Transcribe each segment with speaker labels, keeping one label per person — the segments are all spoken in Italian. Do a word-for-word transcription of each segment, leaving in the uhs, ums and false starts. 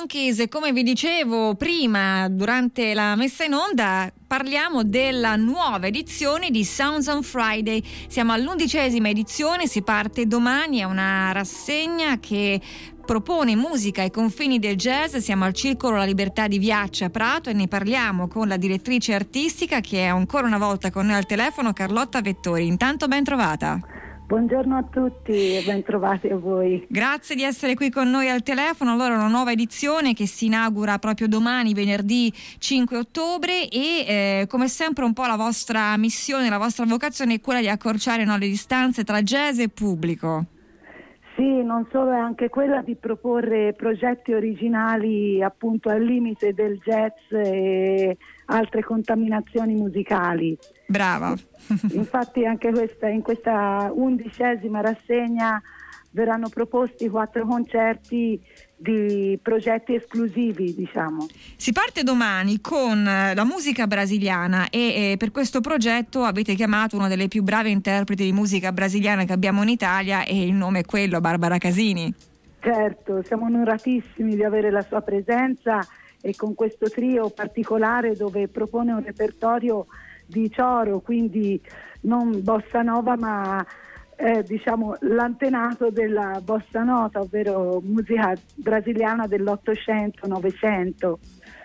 Speaker 1: Monkeys. Come vi dicevo prima durante la messa in onda, parliamo della nuova edizione di Sounds on Friday. Siamo all'undicesima edizione, si parte domani, è una rassegna che propone musica ai confini del jazz. Siamo al Circolo La Libertà di Viaccia a Prato e ne parliamo con la direttrice artistica, che è ancora una volta con noi al telefono, Carlotta Vettori. Intanto ben trovata.
Speaker 2: Buongiorno a tutti e ben trovati a voi.
Speaker 1: Grazie di essere qui con noi al telefono. Allora, una nuova edizione che si inaugura proprio domani, venerdì cinque ottobre, e eh, come sempre un po' la vostra missione, la vostra vocazione è quella di accorciare, no, le distanze tra jazz e pubblico.
Speaker 2: Sì, non solo, è anche quella di proporre progetti originali appunto al limite del jazz e altre contaminazioni musicali.
Speaker 1: Brava.
Speaker 2: Infatti anche questa, in questa undicesima rassegna verranno proposti quattro concerti di progetti esclusivi, diciamo.
Speaker 1: Si parte domani con la musica brasiliana e eh, per questo progetto avete chiamato una delle più brave interpreti di musica brasiliana che abbiamo in Italia, e il nome è quello, Barbara Casini.
Speaker 2: Certo, siamo onoratissimi di avere la sua presenza, e con questo trio particolare dove propone un repertorio di Choro, quindi non bossa nova ma eh, diciamo l'antenato della bossa nota, ovvero musica brasiliana dell'Ottocento Novecento.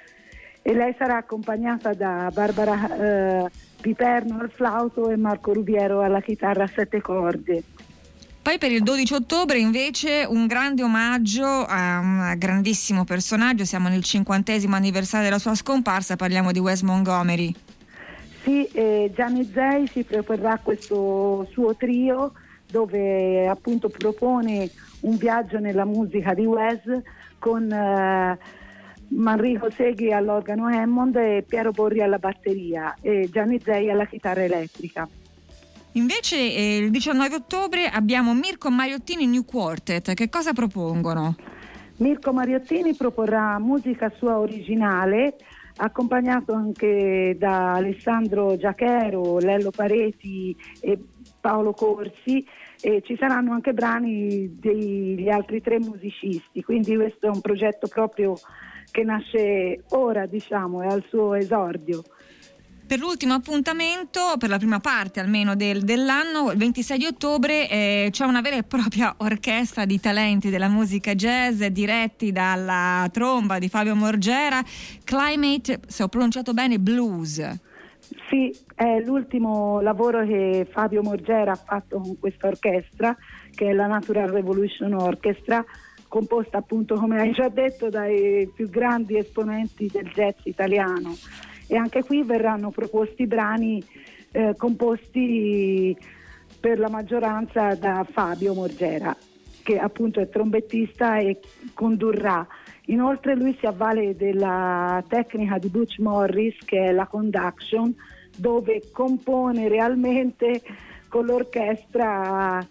Speaker 2: E lei sarà accompagnata da Barbara eh, Piperno al flauto e Marco Rubiero alla chitarra a sette corde.
Speaker 1: Poi per il dodici ottobre invece un grande omaggio a un grandissimo personaggio. Siamo nel cinquantesimo anniversario della sua scomparsa, parliamo di Wes Montgomery.
Speaker 2: Sì, eh, Gianni Zei ci proporrà questo suo trio dove appunto propone un viaggio nella musica di Wes con eh, Manrico Seghi all'organo Hammond e Piero Borri alla batteria e Gianni Zei alla chitarra elettrica.
Speaker 1: Invece eh, il diciannove ottobre abbiamo Mirko Mariottini New Quartet. Che cosa propongono?
Speaker 2: Mirko Mariottini proporrà musica sua originale, accompagnato anche da Alessandro Giachero, Lello Pareti e Paolo Corsi, e ci saranno anche brani degli altri tre musicisti, quindi questo è un progetto proprio che nasce ora, diciamo, è al suo esordio.
Speaker 1: Per l'ultimo appuntamento, per la prima parte almeno del, dell'anno, il ventisei di ottobre eh, c'è una vera e propria orchestra di talenti della musica jazz diretti dalla tromba di Fabio Morgera, Climate, se ho pronunciato bene, Blues.
Speaker 2: Sì, è l'ultimo lavoro che Fabio Morgera ha fatto con questa orchestra, che è la Natural Revolution Orchestra, composta appunto, come hai già detto, dai più grandi esponenti del jazz italiano. E anche qui verranno proposti brani eh, composti per la maggioranza da Fabio Morgera, che appunto è trombettista e condurrà. Inoltre lui si avvale della tecnica di Butch Morris, che è la conduction, dove compone realmente con l'orchestra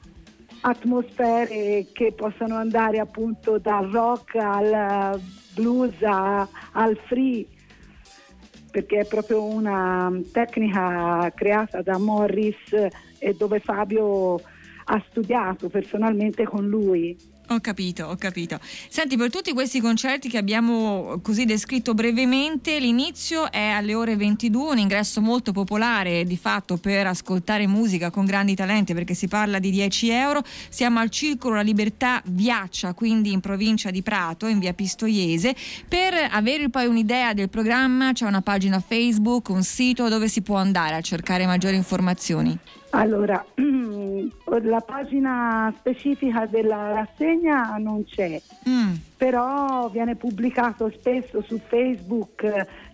Speaker 2: atmosfere che possono andare appunto dal rock al blues a, al free, perché è proprio una tecnica creata da Morris e dove Fabio ha studiato personalmente con lui.
Speaker 1: Ho capito, ho capito. Senti, per tutti questi concerti che abbiamo così descritto brevemente, l'inizio è alle ore ventidue, un ingresso molto popolare di fatto per ascoltare musica con grandi talenti, perché si parla di dieci euro. Siamo al Circolo La Libertà Viaccia, quindi in provincia di Prato, in via Pistoiese. Per avere poi un'idea del programma c'è una pagina Facebook, un sito dove si può andare a cercare maggiori informazioni.
Speaker 2: Allora, la pagina specifica della rassegna non c'è, mm. però viene pubblicato spesso su Facebook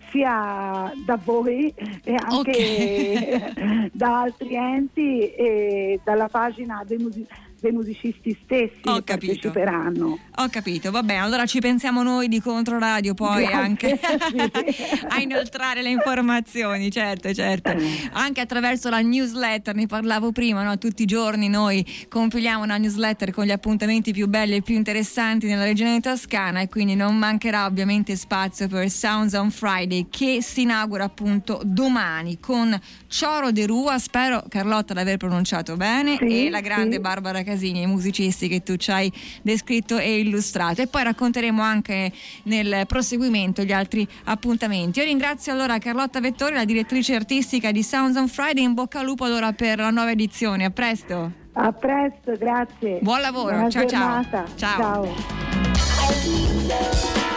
Speaker 2: sia da voi e anche okay. da altri enti e dalla pagina dei musicisti. dei musicisti stessi
Speaker 1: Ho
Speaker 2: che
Speaker 1: capito.
Speaker 2: parteciperanno.
Speaker 1: Ho capito, va bene, allora ci pensiamo noi di Controradio poi. Grazie, anche
Speaker 2: sì.
Speaker 1: a inoltrare le informazioni, certo, certo. Anche attraverso la newsletter, ne parlavo prima, no? Tutti i giorni noi compiliamo una newsletter con gli appuntamenti più belli e più interessanti nella regione toscana, e quindi non mancherà ovviamente spazio per Sounds on Friday, che si inaugura appunto domani con Choro de Rua, spero Carlotta l'aver pronunciato bene,
Speaker 2: sì,
Speaker 1: e la grande
Speaker 2: sì.
Speaker 1: Barbara Casini, i musicisti che tu ci hai descritto e illustrato, e poi racconteremo anche nel proseguimento gli altri appuntamenti. Io ringrazio allora Carlotta Vettori, la direttrice artistica di Sounds on Friday. In bocca al lupo allora per la nuova edizione. A presto.
Speaker 2: A presto, grazie.
Speaker 1: Buon lavoro.
Speaker 2: Buona
Speaker 1: ciao
Speaker 2: giornata.
Speaker 1: ciao. Ciao.
Speaker 2: Ciao.